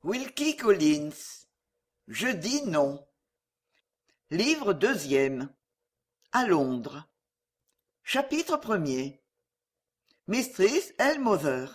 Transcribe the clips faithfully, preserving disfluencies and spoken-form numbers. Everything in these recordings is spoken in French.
Wilkie Collins. Je dis non. Livre deuxième. À Londres. Chapitre premier. Mistress Ellmother.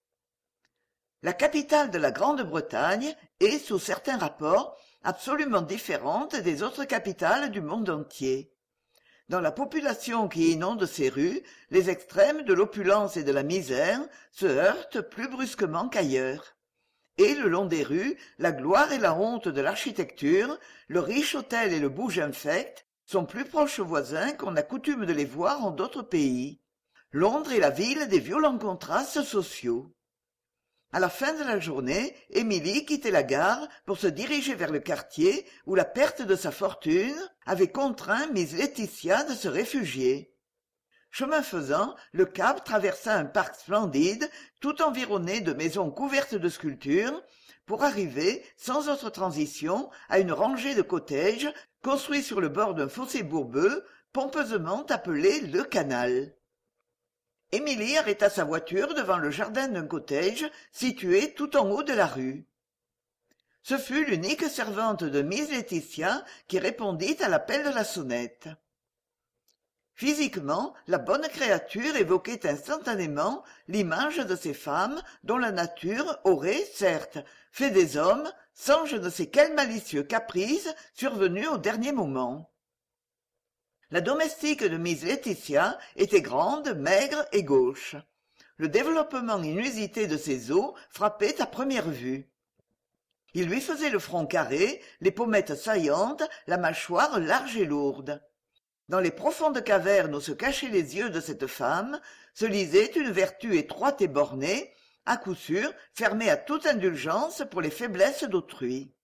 La capitale de la Grande-Bretagne est, sous certains rapports, absolument différente des autres capitales du monde entier. Dans la population qui inonde ses rues, les extrêmes de l'opulence et de la misère se heurtent plus brusquement qu'ailleurs. Et le long des rues, la gloire et la honte de l'architecture, le riche hôtel et le bouge infect sont plus proches voisins qu'on n'a coutume de les voir en d'autres pays. Londres est la ville des violents contrastes sociaux. À la fin de la journée, Émilie quittait la gare pour se diriger vers le quartier où la perte de sa fortune avait contraint miss Laetitia de se réfugier. Chemin faisant, le cab traversa un parc splendide, tout environné de maisons couvertes de sculptures, pour arriver, sans autre transition, à une rangée de cottages construits sur le bord d'un fossé bourbeux, pompeusement appelé le canal. Émilie arrêta sa voiture devant le jardin d'un cottage situé tout en haut de la rue. Ce fut l'unique servante de miss Laetitia qui répondit à l'appel de la sonnette. Physiquement, la bonne créature évoquait instantanément l'image de ces femmes dont la nature aurait, certes, fait des hommes sans je ne sais quel malicieux caprice survenu au dernier moment. La domestique de miss Laetitia était grande, maigre et gauche. Le développement inusité de ses os frappait à première vue. Il lui faisait le front carré, les pommettes saillantes, la mâchoire large et lourde. Dans les profondes cavernes où se cachaient les yeux de cette femme, se lisait une vertu étroite et bornée, à coup sûr fermée à toute indulgence pour les faiblesses d'autrui.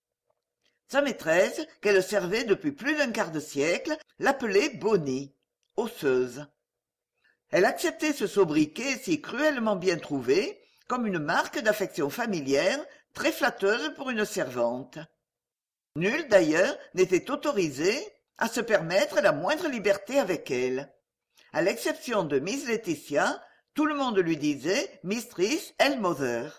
Sa maîtresse, qu'elle servait depuis plus d'un quart de siècle, l'appelait Bonnie, osseuse. Elle acceptait ce sobriquet si cruellement bien trouvé, comme une marque d'affection familière, très flatteuse pour une servante. Nul, d'ailleurs, n'était autorisé à se permettre la moindre liberté avec elle. À l'exception de miss Laetitia, tout le monde lui disait Mistress Ellmother.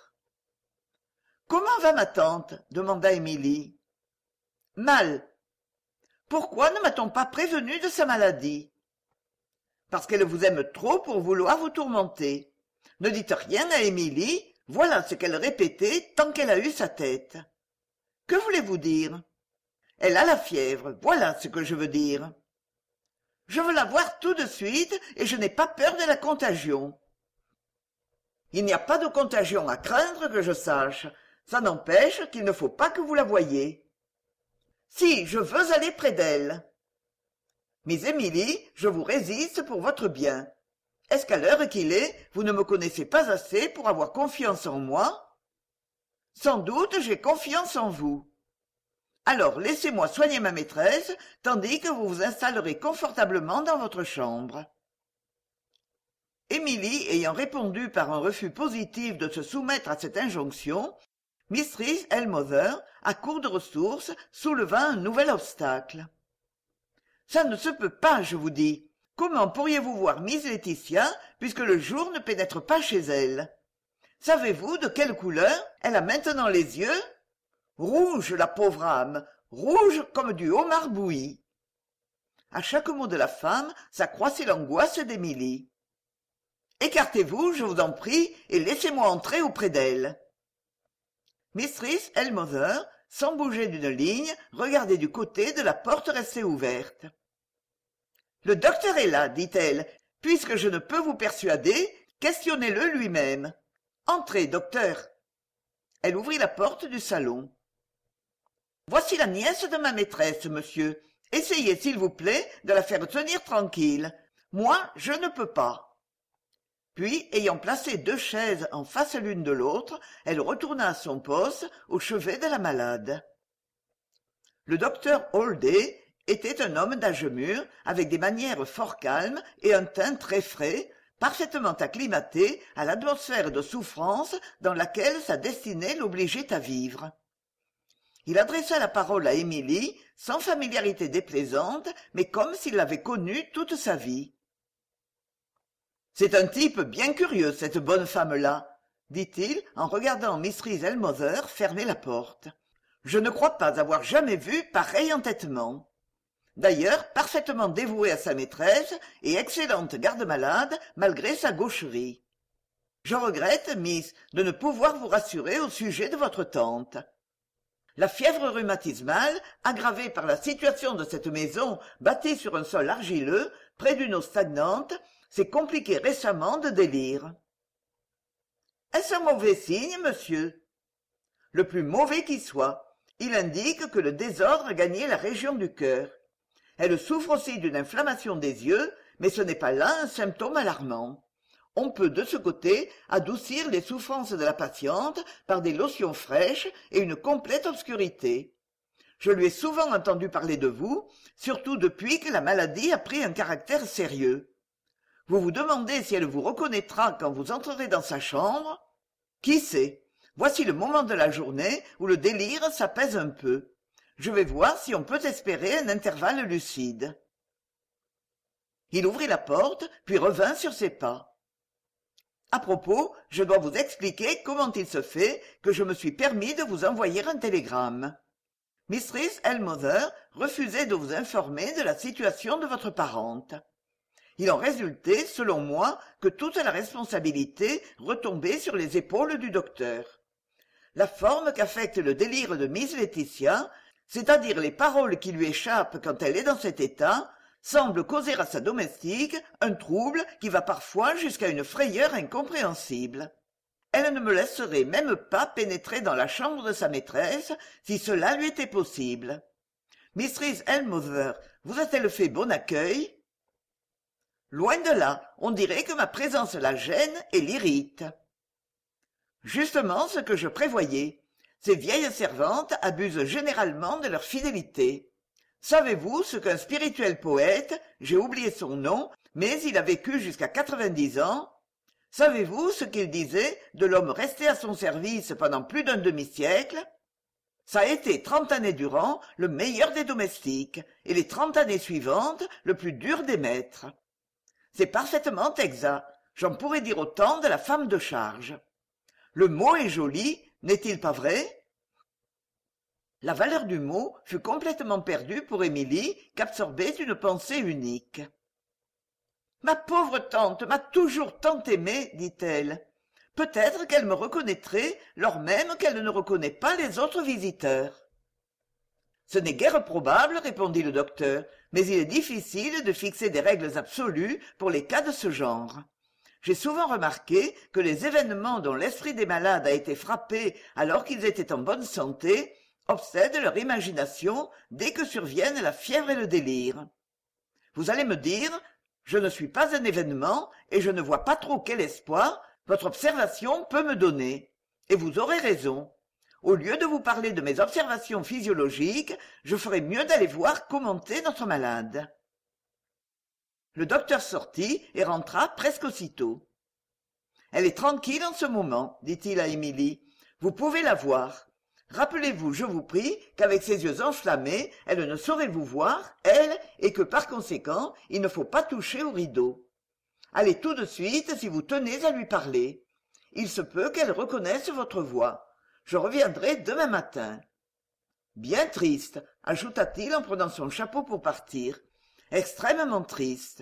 « Comment va ma tante ?» demanda Émilie. « Mal. Pourquoi ne m'a-t-on pas prévenu de sa maladie ?»« Parce qu'elle vous aime trop pour vouloir vous tourmenter. Ne dites rien à Émilie, voilà ce qu'elle répétait tant qu'elle a eu sa tête. Que voulez-vous dire ? Elle a la fièvre, voilà ce que je veux dire. Je veux la voir tout de suite et je n'ai pas peur de la contagion. Il n'y a pas de contagion à craindre que je sache, ça n'empêche qu'il ne faut pas que vous la voyiez. Si, je veux aller près d'elle. Miss Émilie, je vous résiste pour votre bien. Est-ce qu'à l'heure qu'il est, vous ne me connaissez pas assez pour avoir confiance en moi ? Sans doute j'ai confiance en vous. Alors laissez-moi soigner ma maîtresse, tandis que vous vous installerez confortablement dans votre chambre. Émilie ayant répondu par un refus positif de se soumettre à cette injonction, mistress Ellmother, à court de ressources, souleva un nouvel obstacle. « Ça ne se peut pas, je vous dis. Comment pourriez-vous voir miss Laetitia, puisque le jour ne pénètre pas chez elle ? Savez-vous de quelle couleur elle a maintenant les yeux ? Rouge, la pauvre âme, rouge comme du homard bouilli. » À chaque mot de la femme s'accroissait l'angoisse d'Émilie. « Écartez-vous, je vous en prie, et laissez-moi entrer auprès d'elle. » Mistress Ellmother, sans bouger d'une ligne, regardait du côté de la porte restée ouverte. « Le docteur est là, dit-elle. Puisque je ne peux vous persuader, questionnez-le lui-même. Entrez, docteur. » Elle ouvrit la porte du salon. « Voici la nièce de ma maîtresse, monsieur. Essayez, s'il vous plaît, de la faire tenir tranquille. Moi, je ne peux pas. » Puis, ayant placé deux chaises en face l'une de l'autre, elle retourna à son poste, au chevet de la malade. Le docteur Holday était un homme d'âge mûr, avec des manières fort calmes et un teint très frais, parfaitement acclimaté à l'atmosphère de souffrance dans laquelle sa destinée l'obligeait à vivre. Il adressa la parole à Émilie, sans familiarité déplaisante, mais comme s'il l'avait connue toute sa vie. « C'est un type bien curieux, cette bonne femme-là. dit-il en regardant Mrs Ellmother fermer la porte. Je ne crois pas avoir jamais vu pareil entêtement. D'ailleurs, parfaitement dévouée à sa maîtresse et excellente garde-malade malgré sa gaucherie. Je regrette, Miss, de ne pouvoir vous rassurer au sujet de votre tante. La fièvre rhumatismale, aggravée par la situation de cette maison bâtie sur un sol argileux, près d'une eau stagnante, s'est compliquée récemment de délire. Est-ce un mauvais signe, monsieur? Le plus mauvais qui soit. Il indique que le désordre a gagné la région du cœur. Elle souffre aussi d'une inflammation des yeux, mais ce n'est pas là un symptôme alarmant. On peut de ce côté adoucir les souffrances de la patiente par des lotions fraîches et une complète obscurité. Je lui ai souvent entendu parler de vous, surtout depuis que la maladie a pris un caractère sérieux. Vous vous demandez si elle vous reconnaîtra quand vous entrerez dans sa chambre? Qui sait? Voici le moment de la journée où le délire s'apaise un peu. Je vais voir si on peut espérer un intervalle lucide. Il ouvrit la porte, puis revint sur ses pas. À propos, je dois vous expliquer comment il se fait que je me suis permis de vous envoyer un télégramme. Mistress Ellmother refusait de vous informer de la situation de votre parente. Il en résultait, selon moi, que toute la responsabilité retombait sur les épaules du docteur. La forme qu'affecte le délire de Miss Laetitia, c'est-à-dire les paroles qui lui échappent quand elle est dans cet état, semble causer à sa domestique un trouble qui va parfois jusqu'à une frayeur incompréhensible. Elle ne me laisserait même pas pénétrer dans la chambre de sa maîtresse si cela lui était possible. Mistress Ellmother vous a-t-elle fait bon accueil? Loin de là, on dirait que ma présence la gêne et l'irrite. Justement ce que je prévoyais. Ces vieilles servantes abusent généralement de leur fidélité. Savez-vous ce qu'un spirituel poète, j'ai oublié son nom, mais il a vécu jusqu'à quatre-vingt-dix ans, savez-vous ce qu'il disait de l'homme resté à son service pendant plus d'un demi-siècle? Ça a été trente années durant le meilleur des domestiques, et les trente années suivantes le plus dur des maîtres. C'est parfaitement exact, j'en pourrais dire autant de la femme de charge. Le mot est joli, n'est-il pas vrai? La valeur du mot fut complètement perdue pour Émilie, qu'absorbait une pensée unique. « Ma pauvre tante m'a toujours tant aimée, dit-elle. Peut-être qu'elle me reconnaîtrait lors même qu'elle ne reconnaît pas les autres visiteurs. » Ce n'est guère probable, répondit le docteur, mais il est difficile de fixer des règles absolues pour les cas de ce genre. J'ai souvent remarqué que les événements dont l'esprit des malades a été frappé alors qu'ils étaient en bonne santé obsèdent leur imagination dès que surviennent la fièvre et le délire. Vous allez me dire, je ne suis pas un événement et je ne vois pas trop quel espoir votre observation peut me donner. Et vous aurez raison. Au lieu de vous parler de mes observations physiologiques, je ferais mieux d'aller voir commenter notre malade. Le docteur sortit et rentra presque aussitôt. « Elle est tranquille en ce moment, dit-il à Émilie. Vous pouvez la voir. Rappelez-vous, je vous prie, qu'avec ses yeux enflammés, elle ne saurait vous voir, elle, et que par conséquent, il ne faut pas toucher au rideau. Allez tout de suite si vous tenez à lui parler. Il se peut qu'elle reconnaisse votre voix. Je reviendrai demain matin. » Bien triste, ajouta-t-il en prenant son chapeau pour partir. Extrêmement triste.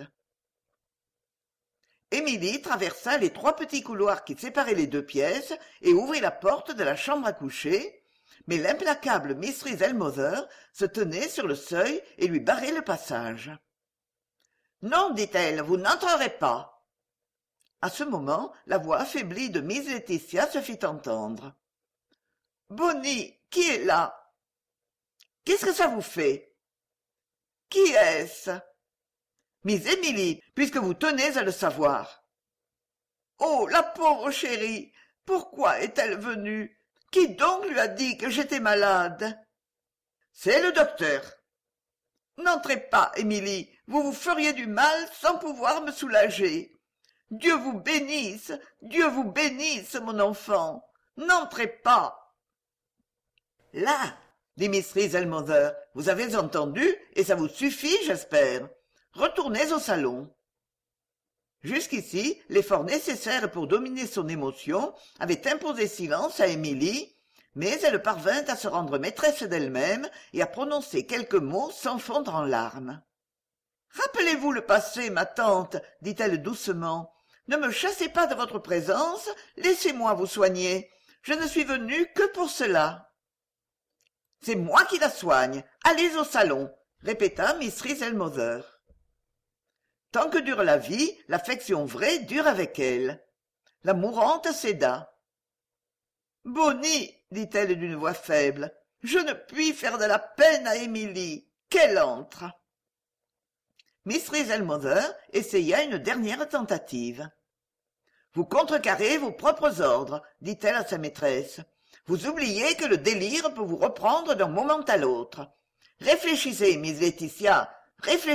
Émilie traversa les trois petits couloirs qui séparaient les deux pièces et ouvrit la porte de la chambre à coucher, mais l'implacable Mistress Ellmother se tenait sur le seuil et lui barrait le passage. « Non, dit-elle, vous n'entrerez pas. » À ce moment, la voix affaiblie de Miss Laetitia se fit entendre. « Bonnie, qui est là? Qu'est-ce que ça vous fait? Qui est-ce? Miss Émilie, puisque vous tenez à le savoir. Oh, la pauvre chérie, pourquoi est-elle venue? Qui donc lui a dit que j'étais malade? C'est le docteur. N'entrez pas, Émilie, vous vous feriez du mal sans pouvoir me soulager. Dieu vous bénisse, Dieu vous bénisse, mon enfant. N'entrez pas. Là, dit Mistress Ellmother, vous avez entendu, et ça vous suffit, j'espère. Retournez au salon. Jusqu'ici, l'effort nécessaire pour dominer son émotion avait imposé silence à Émilie, mais elle parvint à se rendre maîtresse d'elle-même et à prononcer quelques mots sans fondre en larmes. « Rappelez-vous le passé, ma tante, dit-elle doucement. Ne me chassez pas de votre présence, laissez-moi vous soigner. Je ne suis venue que pour cela. »« C'est moi qui la soigne. Allez au salon, » répéta miss Rieselmother. Tant que dure la vie, l'affection vraie dure avec elle. La mourante céda. « Bonnie, dit-elle d'une voix faible, je ne puis faire de la peine à Émilie. Qu'elle entre. » miss Rieselmother essaya une dernière tentative. « Vous contrecarrez vos propres ordres, dit-elle à sa maîtresse. Vous oubliez que le délire peut vous reprendre d'un moment à l'autre. Réfléchissez, miss Laetitia, réfléchissez. »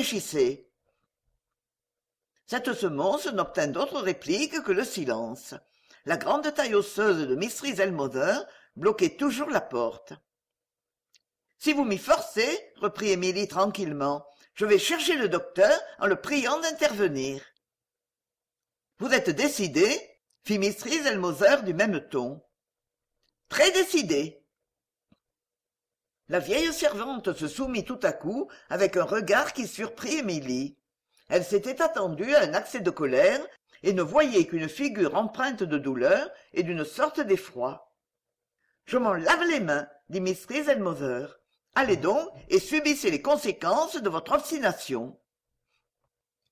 Cette semonce n'obtint d'autre réplique que le silence. La grande taille osseuse de miss Rieselmother bloquait toujours la porte. « Si vous m'y forcez, reprit Émilie tranquillement, je vais chercher le docteur en le priant d'intervenir. »« Vous êtes décidé ?» fit miss Rieselmother du même ton. « Très décidé. » La vieille servante se soumit tout à coup avec un regard qui surprit Émilie. Elle s'était attendue à un accès de colère et ne voyait qu'une figure empreinte de douleur et d'une sorte d'effroi. « Je m'en lave les mains, dit miss Rieselmother. Allez donc et subissez les conséquences de votre obstination. »